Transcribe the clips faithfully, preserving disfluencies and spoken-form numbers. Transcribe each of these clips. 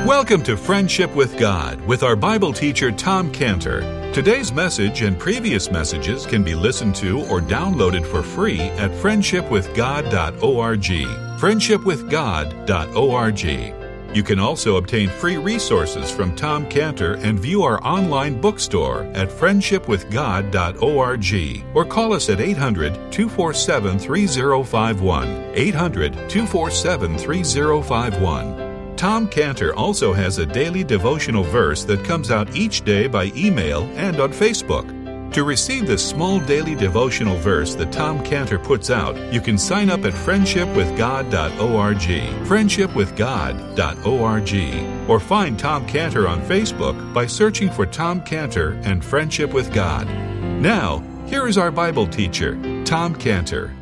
Welcome to Friendship with God with our Bible teacher Tom Cantor. Today's message and previous messages can be listened to or downloaded for free at friendship with god dot org. friendship with god dot org. You can also obtain free resources from Tom Cantor and view our online bookstore at friendship with god dot org or call us at eight hundred, two four seven, three zero five one, eight hundred, two four seven, three zero five one. Tom Cantor also has a daily devotional verse that comes out each day by email and on Facebook. To receive this small daily devotional verse that Tom Cantor puts out, you can sign up at friendship with god dot org, friendship with god dot org, or find Tom Cantor on Facebook by searching for Tom Cantor and Friendship with God. Now, here is our Bible teacher, Tom Cantor.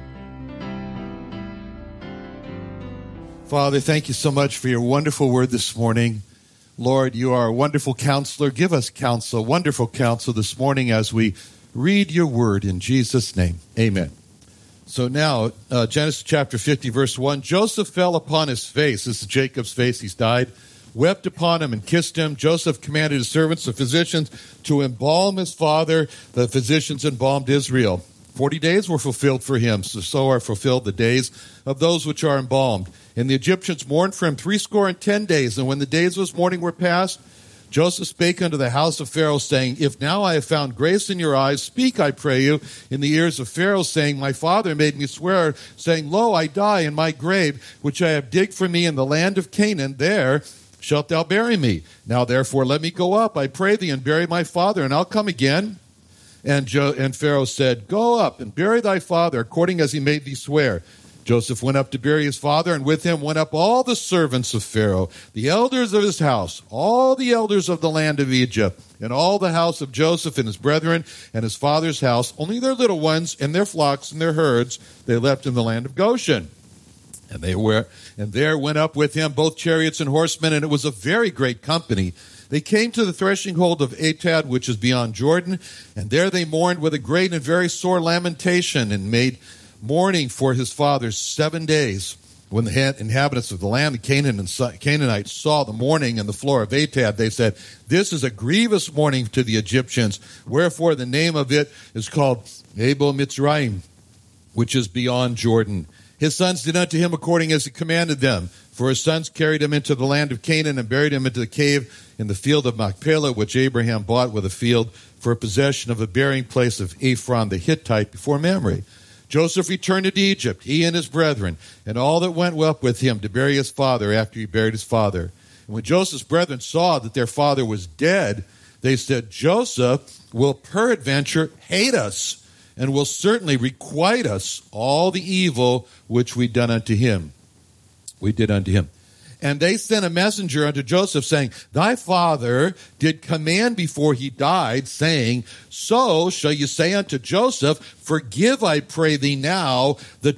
Father, thank you so much for your wonderful word this morning. Lord, you are a wonderful counselor. Give us counsel, wonderful counsel this morning as we read your word in Jesus' name. Amen. So now, uh, Genesis chapter fifty, verse one, Joseph fell upon his face. This is Jacob's face. He's died. Wept upon him and kissed him. Joseph commanded his servants, the physicians, to embalm his father. The physicians embalmed Israel. Forty days were fulfilled for him, so, so are fulfilled the days of those which are embalmed. And the Egyptians mourned for him threescore and ten days. And when the days of his mourning were past, Joseph spake unto the house of Pharaoh, saying, If now I have found grace in your eyes, speak, I pray you, in the ears of Pharaoh, saying, My father made me swear, saying, Lo, I die in my grave, which I have digged for me in the land of Canaan. There shalt thou bury me. Now therefore let me go up, I pray thee, and bury my father, and I'll come again. And, jo- and Pharaoh said, Go up and bury thy father, according as he made thee swear. Joseph went up to bury his father, and with him went up all the servants of Pharaoh, the elders of his house, all the elders of the land of Egypt, and all the house of Joseph and his brethren and his father's house, only their little ones and their flocks and their herds they left in the land of Goshen. And they were, and there went up with him both chariots and horsemen, and it was a very great company. They came to the threshing hold of Atad, which is beyond Jordan, and there they mourned with a great and very sore lamentation, and made mourning for his father seven days. When the inhabitants of the land, the Canaan and Canaanites, saw the mourning in the floor of Atad, they said, This is a grievous mourning to the Egyptians. Wherefore the name of it is called Abel Mitzrayim, which is beyond Jordan. His sons did unto him according as he commanded them. For his sons carried him into the land of Canaan and buried him into the cave in the field of Machpelah, which Abraham bought with a field for possession of the burying place of Ephron the Hittite before Mamre. Joseph returned into Egypt, he and his brethren, and all that went up with him to bury his father after he buried his father. And when Joseph's brethren saw that their father was dead, they said, Joseph will peradventure hate us, and will certainly requite us all the evil which we done unto him. We did unto him. And they sent a messenger unto Joseph, saying, Thy father did command before he died, saying, So shall you say unto Joseph, Forgive, I pray thee now, the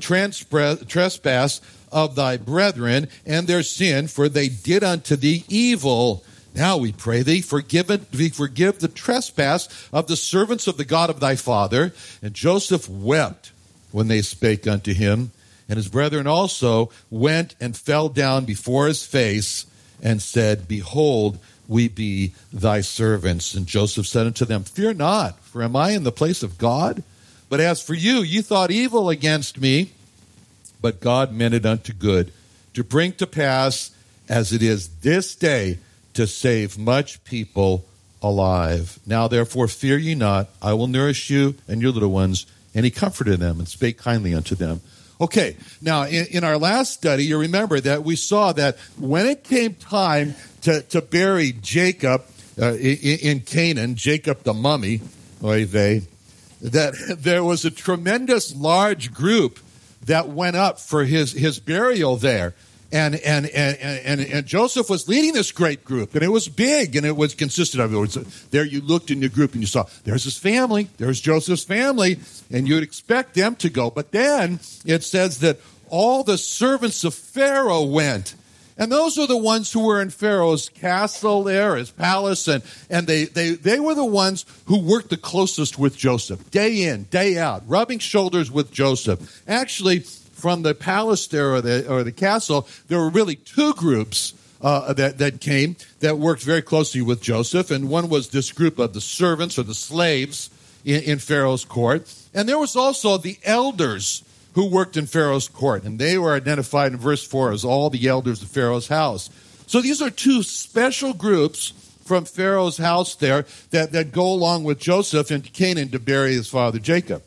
trespass of thy brethren and their sin, for they did unto thee evil. Now we pray thee, forgive it, forgive the trespass of the servants of the God of thy father. And Joseph wept when they spake unto him. And his brethren also went and fell down before his face and said, Behold, we be thy servants. And Joseph said unto them, Fear not, for am I in the place of God? But as for you, you thought evil against me, but God meant it unto good, to bring to pass, as it is this day, to save much people alive. Now therefore fear ye not, I will nourish you and your little ones. And he comforted them and spake kindly unto them. Okay, now in, in our last study, you remember that we saw that when it came time to, to bury Jacob uh, in, in Canaan, Jacob the mummy, oy vey, that there was a tremendous large group that went up for his, his burial there. And and, and and and Joseph was leading this great group, and it was big, and it was consisted of, it was, there you looked in your group and you saw, there's his family, there's Joseph's family, and you'd expect them to go. But then it says that all the servants of Pharaoh went. And those are the ones who were in Pharaoh's castle there, his palace, and, and they, they, they were the ones who worked the closest with Joseph, day in, day out, rubbing shoulders with Joseph. Actually, from the palace there or the, or the castle, there were really two groups uh, that, that came that worked very closely with Joseph, and one was this group of the servants or the slaves in, in Pharaoh's court. And there was also the elders who worked in Pharaoh's court, and they were identified in verse four as all the elders of Pharaoh's house. So these are two special groups from Pharaoh's house there that, that go along with Joseph into Canaan to bury his father Jacob.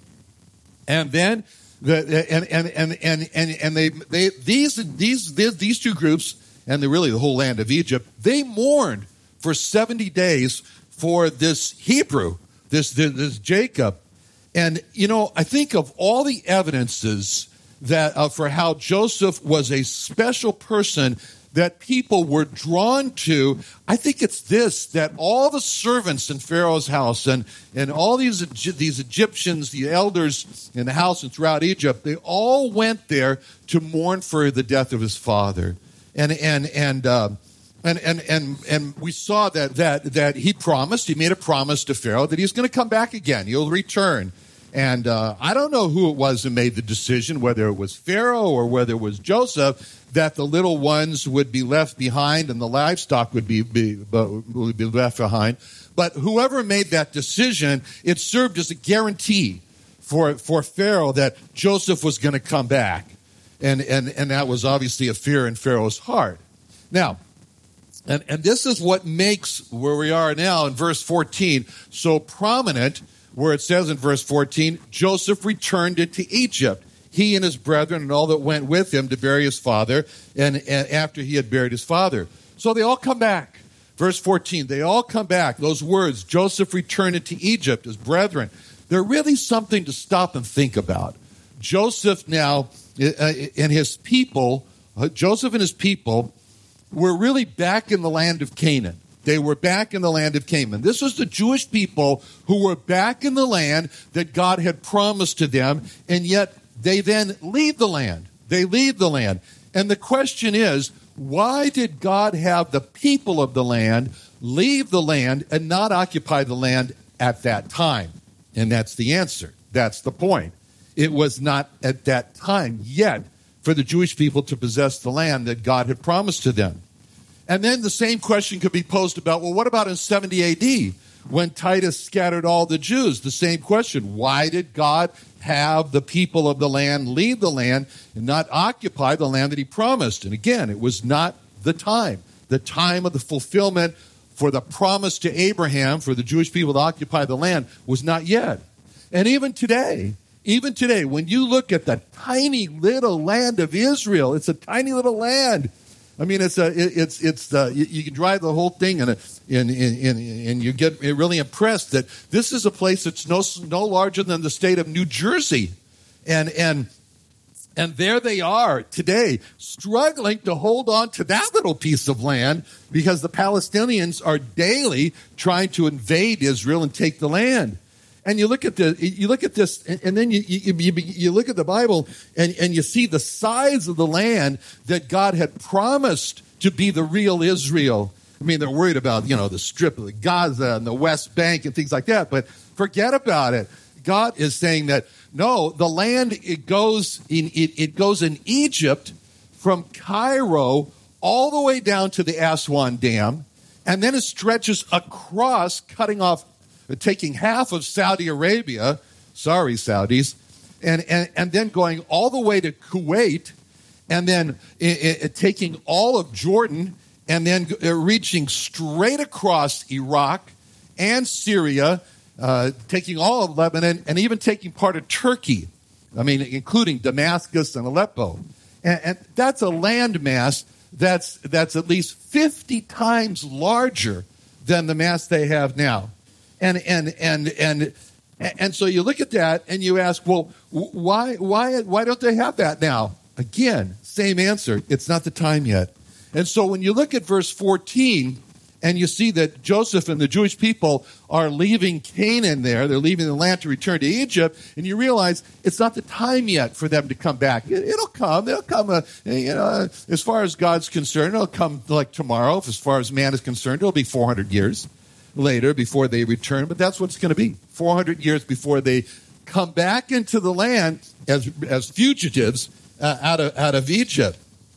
And then the, and and and and and, and they, they these these these two groups and the, really the whole land of Egypt, they mourned for seventy days for this Hebrew, this this, this Jacob. And you know, I think of all the evidences that uh, for how Joseph was a special person that people were drawn to. I think it's this, that all the servants in Pharaoh's house and, and all these, these Egyptians, the elders in the house and throughout Egypt, they all went there to mourn for the death of his father. And and and uh, and, and and and we saw that that that he promised, he made a promise to Pharaoh that he's going to come back again. He'll return. And uh, I don't know who it was who made the decision, whether it was Pharaoh or whether it was Joseph, that the little ones would be left behind and the livestock would be, be, would be left behind. But whoever made that decision, it served as a guarantee for, for Pharaoh that Joseph was going to come back. And, and, and that was obviously a fear in Pharaoh's heart. Now, and, and this is what makes where we are now in verse fourteen so prominent, where it says in verse fourteen, Joseph returned into Egypt, he and his brethren and all that went with him to bury his father, and, and after he had buried his father. So they all come back. Verse fourteen, they all come back. Those words, Joseph returned into Egypt, his brethren, they're really something to stop and think about. Joseph now and his people, Joseph and his people were really back in the land of Canaan. They were back in the land of Canaan. This was the Jewish people who were back in the land that God had promised to them, and yet they then leave the land. They leave the land. And the question is, why did God have the people of the land leave the land and not occupy the land at that time? And that's the answer. That's the point. It was not at that time yet for the Jewish people to possess the land that God had promised to them. And then the same question could be posed about, well, what about in seventy A D when Titus scattered all the Jews? The same question. Why did God have the people of the land leave the land and not occupy the land that he promised? And again, it was not the time. The time of the fulfillment for the promise to Abraham for the Jewish people to occupy the land was not yet. And even today, even today, when you look at the tiny little land of Israel, it's a tiny little land. I mean, it's a, it's, it's the, you, you can drive the whole thing and, and, and, and you get really impressed that this is a place that's no, no larger than the state of New Jersey. And, and, and there they are today, struggling to hold on to that little piece of land because the Palestinians are daily trying to invade Israel and take the land. And you look at the, you look at this, and, and then you, you you you look at the Bible, and, and you see the size of the land that God had promised to be the real Israel. I mean, they're worried about, you know, the strip of Gaza and the West Bank and things like that, but forget about it. God is saying that no, the land it goes in it, it goes in Egypt from Cairo all the way down to the Aswan Dam, and then it stretches across, cutting off. Taking half of Saudi Arabia, sorry Saudis, and, and, and then going all the way to Kuwait, and then it, it, taking all of Jordan, and then reaching straight across Iraq and Syria, uh, taking all of Lebanon, and even taking part of Turkey, I mean, including Damascus and Aleppo. And, and that's a landmass that's, that's at least fifty times larger than the mass they have now. And and and and and so you look at that and you ask, well, why why why don't they have that now? Again, same answer. It's not the time yet. And so when you look at verse fourteen and you see that Joseph and the Jewish people are leaving Canaan there, they're leaving the land to return to Egypt, and you realize it's not the time yet for them to come back. It, it'll come. They'll come, uh, you know, as far as God's concerned, it'll come like tomorrow. As far as man is concerned, it'll be four hundred years. Later before they return, but that's what it's going to be. four hundred years before they come back into the land as as fugitives uh, out of out of Egypt.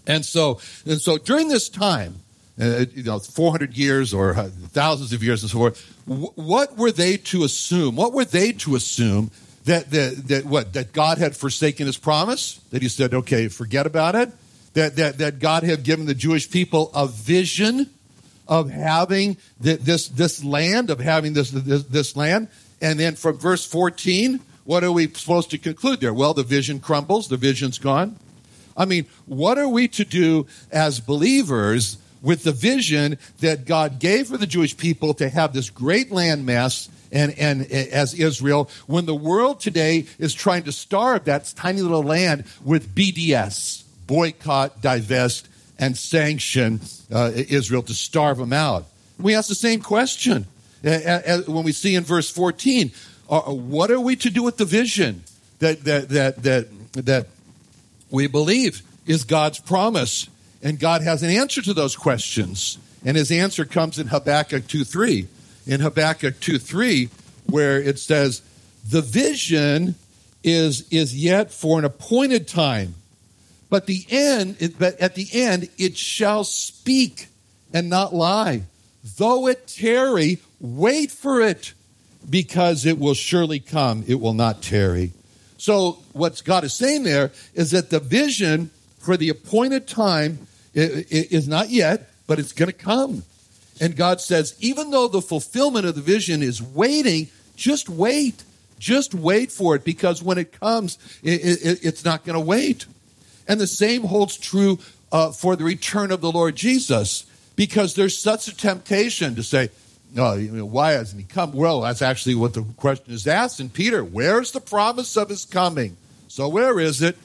And so, and so during this time, uh, you know, four hundred years or uh, thousands of years and so forth, w- what were they to assume? What were they to assume that, that, that what, that God had forsaken his promise? That he said, okay, forget about it? That, that, that God had given the Jewish people a vision of having the, this, this land, of having this, this, this land? And then from verse fourteen, what are we supposed to conclude there? Well, the vision crumbles, the vision's gone. I mean, what are we to do as believers with the vision that God gave for the Jewish people to have this great landmass and, and as Israel, when the world today is trying to starve that tiny little land with B D S, boycott, divest, and sanction uh, Israel to starve them out? We ask the same question uh, when we see in verse fourteen. Uh, what are we to do with the vision that that that that that we believe is God's promise? And God has an answer to those questions. And his answer comes in Habakkuk two three. In Habakkuk two three, where it says, the vision is, is yet for an appointed time. But the end, but at the end, it shall speak and not lie. Though it tarry, wait for it, because it will surely come. It will not tarry. So what God is saying there is that the vision for the appointed time is not yet, but it's going to come. And God says, even though the fulfillment of the vision is waiting, just wait. Just wait for it, because when it comes, it, it, it's not going to wait. And the same holds true uh, for the return of the Lord Jesus, because there's such a temptation to say, no, you know, why hasn't he come? Well, that's actually what the question is asked in Peter. Where's the promise of his coming? So where is it?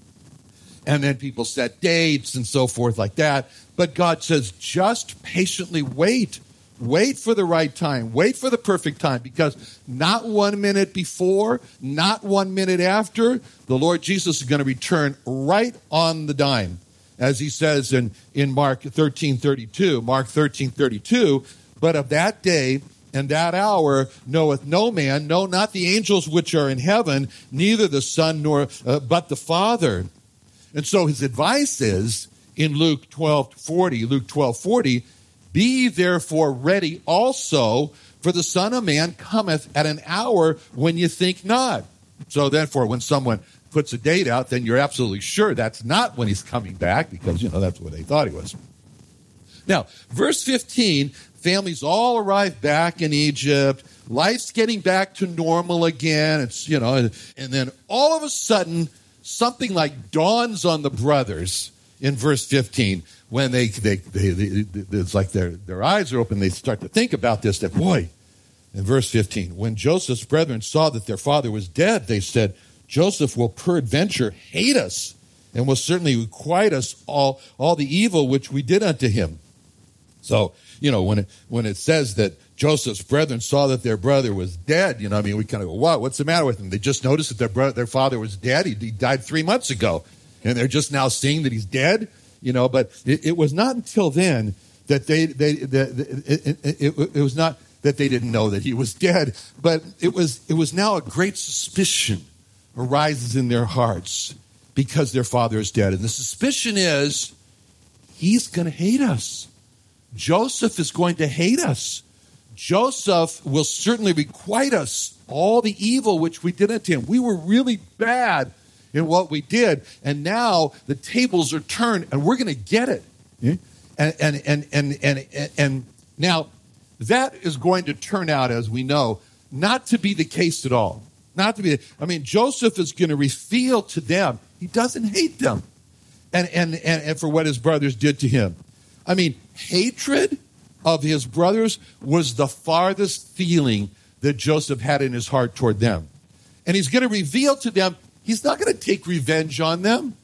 And then people set dates and so forth like that. But God says, just patiently wait. Wait for the right time. Wait for the perfect time, because not one minute before, not one minute after, the Lord Jesus is going to return right on the dime. As he says in, in Mark thirteen thirty-two, Mark thirteen thirty-two, but of that day and that hour knoweth no man, no, not the angels which are in heaven, neither the Son, nor uh, but the Father. And so his advice is in Luke twelve forty, Luke twelve forty, be therefore ready also, for the Son of Man cometh at an hour when you think not. So therefore, when someone puts a date out, then you're absolutely sure that's not when he's coming back, because, you know, that's what they thought he was. Now, verse fifteen, families all arrive back in Egypt. Life's getting back to normal again. It's, you know, and, and then all of a sudden, something like dawns on the brothers in verse fifteen, when they, they, they, they it's like their, their eyes are open. They start to think about this, that, boy, in verse fifteen, when Joseph's brethren saw that their father was dead, they said, Joseph will peradventure hate us, and will certainly requite us all, all the evil which we did unto him. So, you know, when it, when it says that Joseph's brethren saw that their brother was dead, you know, I mean, we kind of go, what? What's the matter with them? They just noticed that their brother, their father was dead. He, he died three months ago. And they're just now seeing that he's dead, you know, but it, it was not until then that they, they, that it, it, it, it was not that they didn't know that he was dead, but it was, it was now a great suspicion arises in their hearts because their father is dead. And the suspicion is, he's going to hate us. Joseph is going to hate us. Joseph will certainly requite us all the evil which we did unto him. We were really bad in what we did, and now the tables are turned, and we're going to get it. And and and and and and, and now that is going to turn out, as we know, not to be the case at all. Not to be. I mean, Joseph is going to reveal to them he doesn't hate them, and and and, and for what his brothers did to him. I mean, hatred of his brothers was the farthest feeling that Joseph had in his heart toward them. And he's going to reveal to them, he's not going to take revenge on them.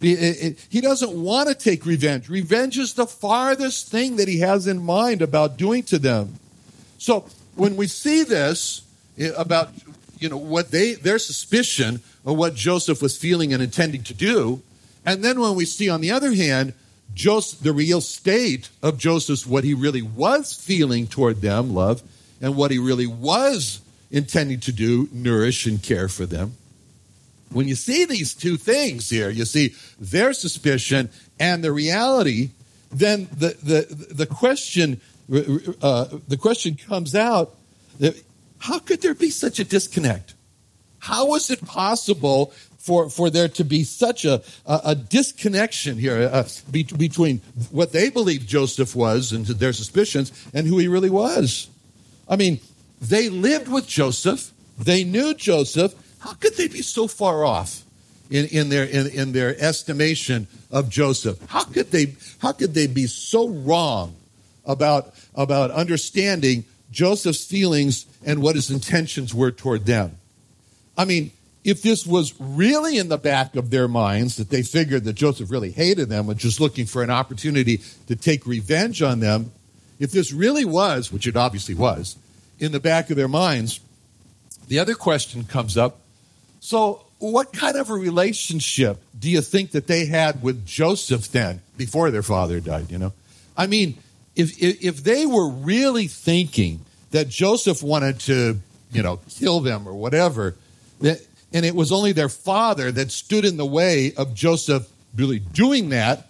He doesn't want to take revenge. Revenge is the farthest thing that he has in mind about doing to them. So when we see this about, you know, what they, their suspicion of what Joseph was feeling and intending to do, and then when we see, on the other hand, Joseph, the real state of Joseph's, what he really was feeling toward them, love, and what he really was intending to do, nourish and care for them, when you see these two things here, you see their suspicion and the reality, then the the the question uh, the question comes out that how could there be such a disconnect? How is it possible for, for there to be such a, a, a disconnection here uh, be, between what they believed Joseph was and their suspicions and who he really was? I mean, they lived with Joseph. They knew Joseph. How could they be so far off in, in their in, in their estimation of Joseph? How could they how could they be so wrong about about understanding Joseph's feelings and what his intentions were toward them? I mean, if this was really in the back of their minds, that they figured that Joseph really hated them and just looking for an opportunity to take revenge on them, if this really was, which it obviously was, in the back of their minds, the other question comes up, so what kind of a relationship do you think that they had with Joseph then, before their father died, you know? I mean, if if, if they were really thinking that Joseph wanted to, you know, kill them or whatever, that, and it was only their father that stood in the way of Joseph really doing that,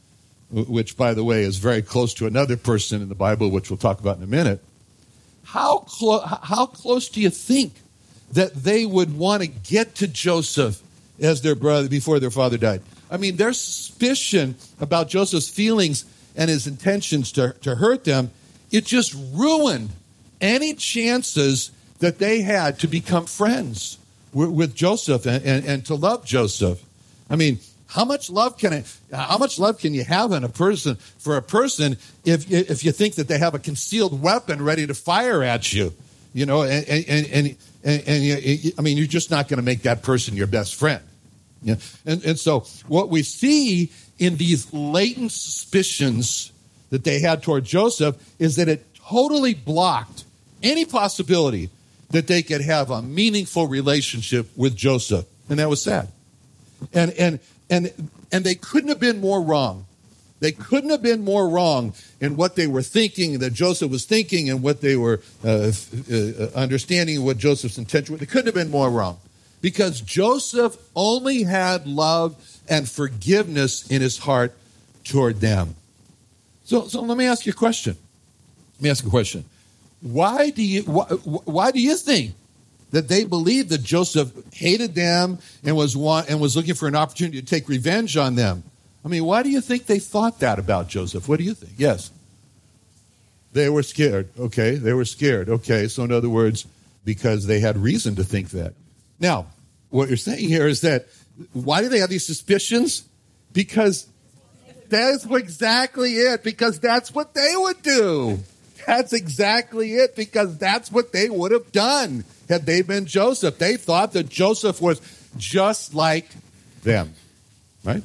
which, by the way, is very close to another person in the Bible, which we'll talk about in a minute. How, clo- how close do you think that they would want to get to Joseph as their brother before their father died? I mean, their suspicion about Joseph's feelings and his intentions to, to hurt them, it just ruined any chances that they had to become friends with, with Joseph and, and, and to love Joseph. I mean, how much love can it, how much love can you have in a person for a person if if you think that they have a concealed weapon ready to fire at you, you know? And and and, and, and you, I mean, you're just not going to make that person your best friend. Yeah. And and so what we see in these latent suspicions that they had toward Joseph is that it totally blocked any possibility that they could have a meaningful relationship with Joseph. And that was sad. And and and and they couldn't have been more wrong. They couldn't have been more wrong in what they were thinking, that Joseph was thinking, and what they were uh, uh, understanding what Joseph's intention was. They couldn't have been more wrong. Because Joseph only had love and forgiveness in his heart toward them. So, so let me ask you a question. Let me ask you a question. Why do you why, why do you think that they believed that Joseph hated them and was want, and was looking for an opportunity to take revenge on them? I mean, why do you think they thought that about Joseph? What do you think? Yes. They were scared. Okay, they were scared. Okay, so in other words, because they had reason to think that. Now, what you're saying here is that why do they have these suspicions? Because that's exactly it. Because that's what they would do. That's exactly it. Because that's what they would have done had they been Joseph. They thought that Joseph was just like them, right?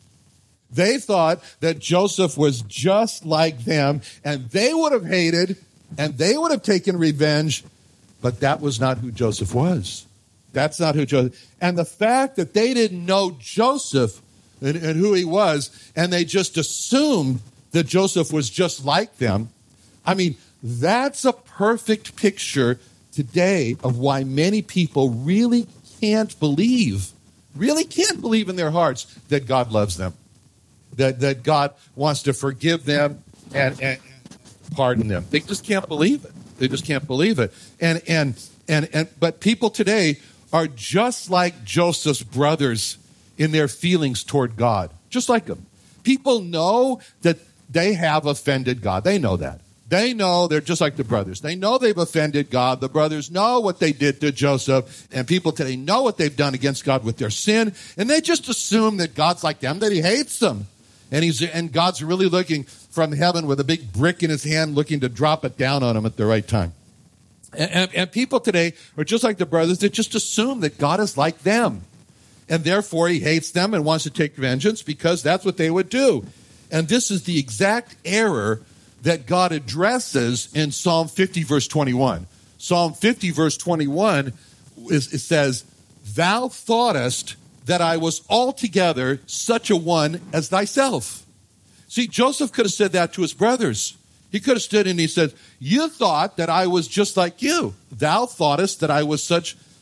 They thought that Joseph was just like them, and they would have hated, and they would have taken revenge, but that was not who Joseph was. That's not who Joseph. And the fact that they didn't know Joseph and, and who he was, and they just assumed that Joseph was just like them, I mean, that's a perfect picture today of why many people really can't believe, really can't believe in their hearts that God loves them, that, that God wants to forgive them and, and pardon them. They just can't believe it. They just can't believe it. And and and and but people today are just like Joseph's brothers in their feelings toward God, just like them. People know that they have offended God. They know that. They know they're just like the brothers. They know they've offended God. The brothers know what they did to Joseph, and people today know what they've done against God with their sin, and they just assume that God's like them, that he hates them. And he's and God's really looking from heaven with a big brick in his hand, looking to drop it down on them at the right time. And, and, and people today are just like the brothers that just assume that God is like them. And therefore he hates them and wants to take vengeance because that's what they would do. And this is the exact error that God addresses in Psalm fifty, verse twenty-one. Psalm fifty, verse twenty-one, is, it says, "Thou thoughtest that I was altogether such a one as thyself." See, Joseph could have said that to his brothers. He could have stood and he said, "You thought that I was just like you. Thou thoughtest that I was such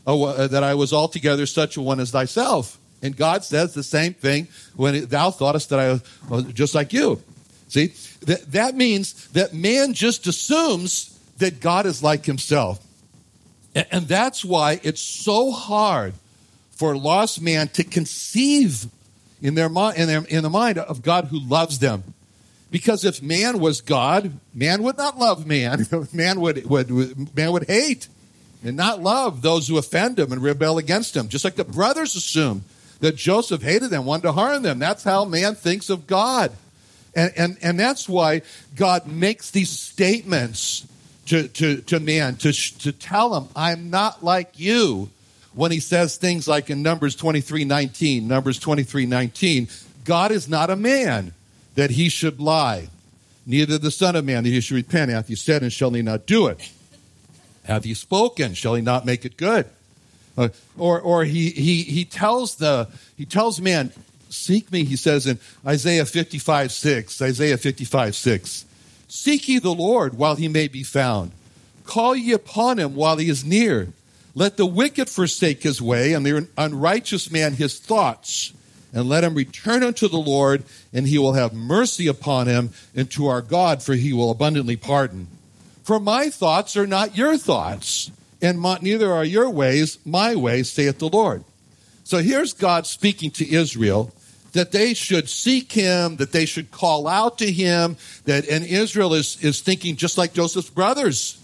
uh, that I was altogether such a one as thyself. And God says the same thing when thou thoughtest that I was just like you. See, that, that means that man just assumes that God is like himself. And, and that's why it's so hard for lost man to conceive in their, in their in the mind of God who loves them. Because if man was God, man would not love man. Man would, would man would hate and not love those who offend him and rebel against him. Just like the brothers assumed that Joseph hated them, wanted to harm them. That's how man thinks of God. And and, and that's why God makes these statements to, to, to man, to, to tell him, I'm not like you. When he says things like in Numbers twenty-three nineteen, Numbers twenty-three nineteen, God is not a man that he should lie, neither the Son of Man that he should repent. Hath he said, and shall he not do it? Hath he spoken, shall he not make it good? Uh, or or he he he tells the he tells man, seek me, he says in Isaiah fifty-five six, Isaiah fifty-five six, seek ye the Lord while he may be found. Call ye upon him while he is near. Let the wicked forsake his way, and the unrighteous man his thoughts. And let him return unto the Lord, and he will have mercy upon him, and to our God, for he will abundantly pardon. For my thoughts are not your thoughts, and my, neither are your ways my ways, saith the Lord. So here's God speaking to Israel, that they should seek him, that they should call out to him, that and Israel is, is thinking just like Joseph's brothers.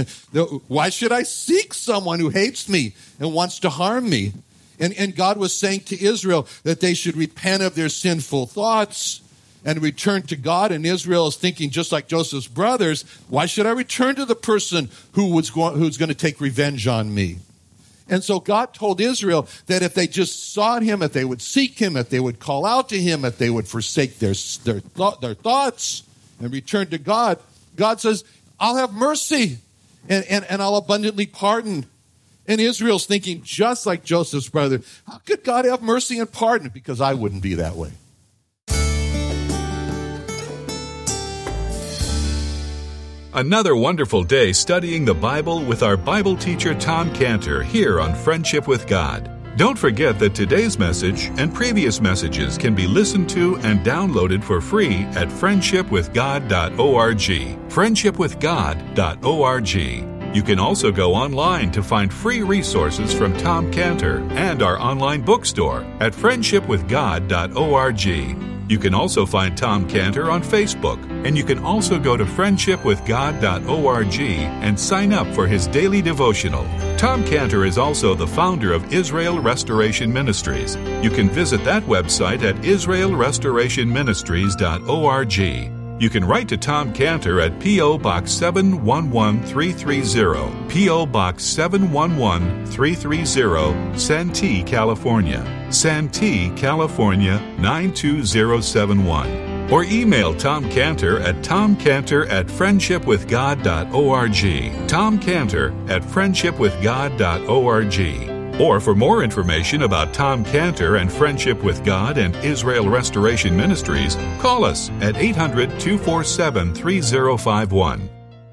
Why should I seek someone who hates me and wants to harm me? And, and God was saying to Israel that they should repent of their sinful thoughts and return to God. And Israel is thinking just like Joseph's brothers, why should I return to the person who was going, who's going to take revenge on me? And so God told Israel that if they just sought him, if they would seek him, if they would call out to him, if they would forsake their, their, th- their thoughts and return to God, God says, I'll have mercy. And, and, and I'll abundantly pardon. And Israel's thinking, just like Joseph's brother, how could God have mercy and pardon? Because I wouldn't be that way. Another wonderful day studying the Bible with our Bible teacher Tom Cantor here on Friendship with God. Don't forget that today's message and previous messages can be listened to and downloaded for free at friendship with god dot org. friendship with god dot org. You can also go online to find free resources from Tom Cantor and our online bookstore at friendship with god dot org. You can also find Tom Cantor on Facebook, and you can also go to friendship with god dot org and sign up for his daily devotional. Tom Cantor is also the founder of Israel Restoration Ministries. You can visit that website at israel restoration ministries dot org. You can write to Tom Cantor at P O. Box seven one one three three zero, P O. Box seven one one three three zero, Santee, California, Santee, California nine two zero seven one. Or email Tom Cantor at tomcantor at friendship with god dot org, Tom Cantor at friendship with god dot org. Or for more information about Tom Cantor and Friendship with God and Israel Restoration Ministries, call us at eight hundred, two four seven, three zero five one.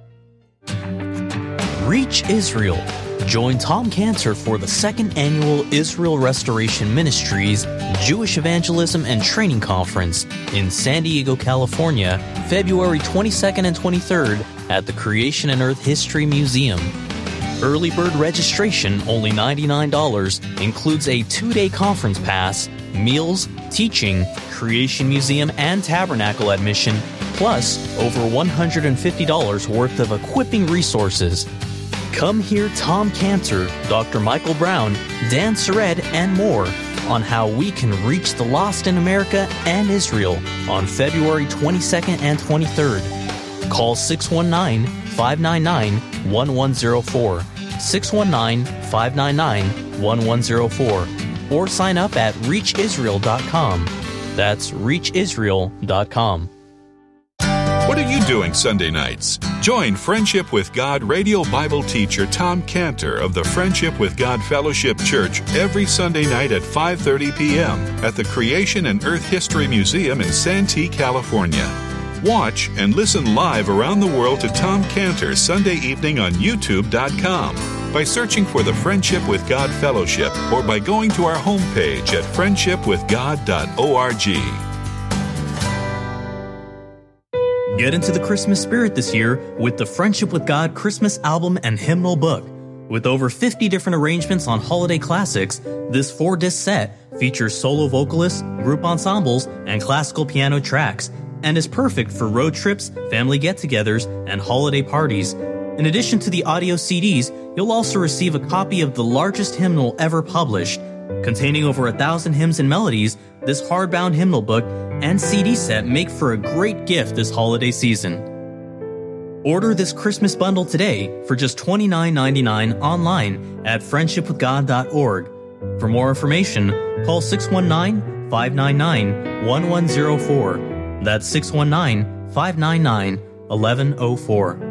Reach Israel. Join Tom Cantor for the second annual Israel Restoration Ministries Jewish Evangelism and Training Conference in San Diego, California, February twenty-second and twenty-third at the Creation and Earth History Museum. Early bird registration, only ninety-nine dollars, includes a two-day conference pass, meals, teaching, Creation Museum and Tabernacle admission, plus over one hundred fifty dollars worth of equipping resources. Come hear Tom Cantor, Doctor Michael Brown, Dan Sered, and more on how we can reach the lost in America and Israel on February twenty-second and twenty-third. Call six one nine, five nine nine, one one zero four, six one nine, five nine nine, one one zero four, or sign up at reach israel dot com. That's reach israel dot com. What are you doing Sunday nights? Join Friendship with God radio Bible teacher Tom Cantor of the Friendship with God Fellowship Church every Sunday night at five thirty p.m. at the Creation and Earth History Museum in Santee, California. Watch and listen live around the world to Tom Cantor Sunday evening on YouTube dot com. by searching for the Friendship with God Fellowship or by going to our homepage at friendship with god dot org. Get into the Christmas spirit this year with the Friendship with God Christmas album and hymnal book. With over fifty different arrangements on holiday classics, this four-disc set features solo vocalists, group ensembles, and classical piano tracks, and is perfect for road trips, family get-togethers, and holiday parties. In addition to the audio C Ds, you'll also receive a copy of the largest hymnal ever published. Containing over a thousand hymns and melodies, this hardbound hymnal book and C D set make for a great gift this holiday season. Order this Christmas bundle today for just twenty-nine ninety-nine online at friendship with god dot org. For more information, call six one nine, five nine nine, one one zero four. That's six one nine, five nine nine, one one zero four.